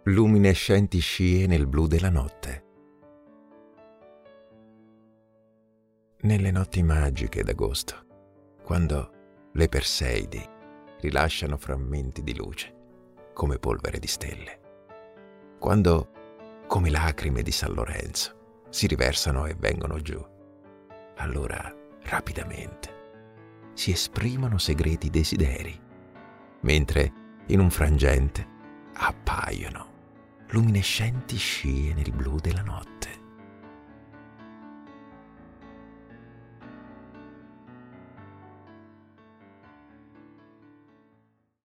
luminescenti scie nel blu della notte. Nelle notti magiche d'agosto, quando le Perseidi rilasciano frammenti di luce come polvere di stelle, quando, come lacrime di San Lorenzo, si riversano e vengono giù, allora rapidamente si esprimono segreti desideri, mentre in un frangente appaiono luminescenti scie nel blu della notte.